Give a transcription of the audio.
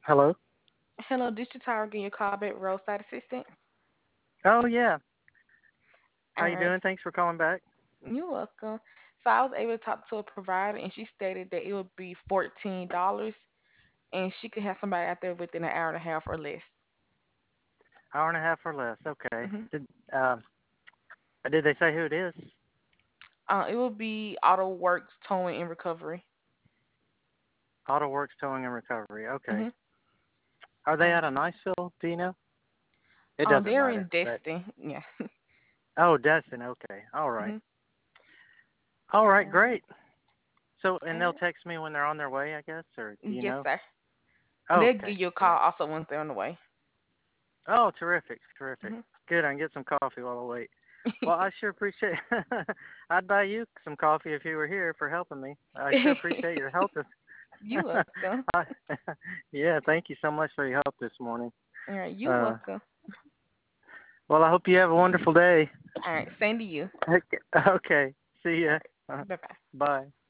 Hello. Hello, this is Tyra getting your call back, roadside assistant. Oh yeah. All How you right, doing? Thanks for calling back. you're welcome. So I was able to talk to a provider, and she stated that it would be $14, and she could have somebody out there within an hour and a half or less. Hour and a half or less. Okay. hmm Did they say who it is? It would be Auto Works Towing and Recovery. Auto Works Towing and Recovery. Okay. hmm Are they out Um, of Niceville? Do you know? It doesn't they're matter. in But Destin. Yeah. oh, Destin. Okay. All right. hmm All All right. right. Great. So, All and they'll right. text me when they're on their way, I guess, or do you Yes, know? sir. And Oh, they'll okay. give you a call Great. also once they're on the way. Oh, terrific. Terrific. hmm Good. I can get some coffee while I wait. Well, I sure appreciate. I'd buy you some coffee if you were here for helping me. I sure appreciate your help. You welcome. I, yeah, thank you so much for your help this morning. All right, you Uh, welcome. well, I hope you have a wonderful day. All right, same to you. Okay, see All ya. right, bye bye. Bye.